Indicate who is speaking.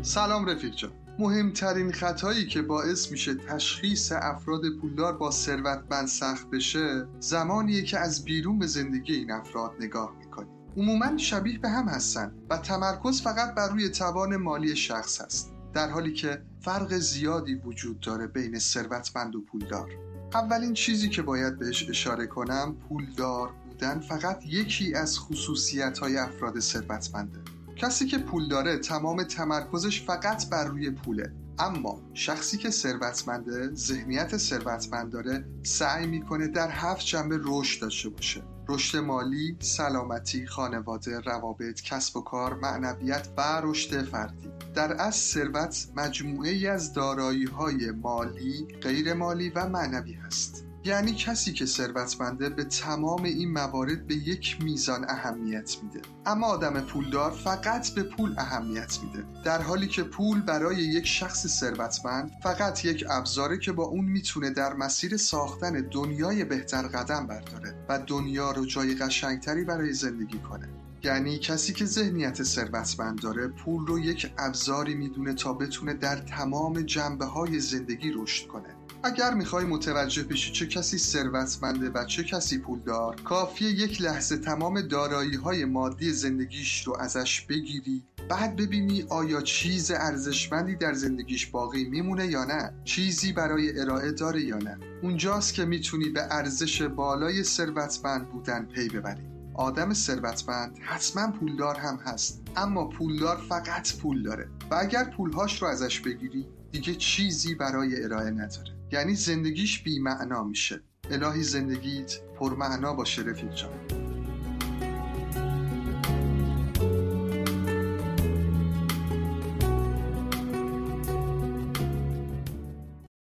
Speaker 1: سلام رفیق جان. مهمترین خطایی که باعث میشه تشخیص افراد پولدار با ثروتمند سخت بشه زمانیه که از بیرون به زندگی این افراد نگاه میکنی. عموماً شبیه به هم هستن و تمرکز فقط بر روی توان مالی شخص هست، در حالی که فرق زیادی وجود داره بین ثروتمند و پولدار. اولین چیزی که باید بهش اشاره کنم پولدار بودن فقط یکی از خصوصیت‌های افراد ثروتمنده. کسی که پول داره تمام تمرکزش فقط بر روی پوله، اما شخصی که ثروتمنده، ذهنیت ثروتمند داره، سعی میکنه در 7 جنبه رشد داشته باشه: رشد مالی، سلامتی، خانواده، روابط، کسب و کار، معنویت و رشد فردی. در اصل ثروت مجموعه‌ای از دارایی‌های مالی، غیر مالی و معنوی هست. یعنی کسی که ثروتمنده به تمام این موارد به یک میزان اهمیت میده، اما آدم پولدار فقط به پول اهمیت میده، در حالی که پول برای یک شخص ثروتمند فقط یک ابزاره که با اون میتونه در مسیر ساختن دنیای بهتر قدم برداره و دنیا رو جای قشنگتری برای زندگی کنه. یعنی کسی که ذهنیت ثروتمند داره پول رو یک ابزاری میدونه تا بتونه در تمام جنبه‌های زندگی رشد کنه. اگر میخوای متوجه بشی چه کسی ثروتمنده و چه کسی پولدار، کافیه یک لحظه تمام دارایی‌های مادی زندگیش رو ازش بگیری، بعد ببینی آیا چیز ارزشمندی در زندگیش باقی میمونه یا نه، چیزی برای ارائه داره یا نه. اونجاست که میتونی به ارزش بالای ثروتمند بودن پی ببری. آدم ثروتمند حتما پولدار هم هست، اما پولدار فقط پول داره و اگر پولهاش رو ازش بگیری دیگه چیزی برای ارائه نداره. یعنی زندگیش بی معنا میشه. الهی زندگیت پرمعنا باشه رفیق جان.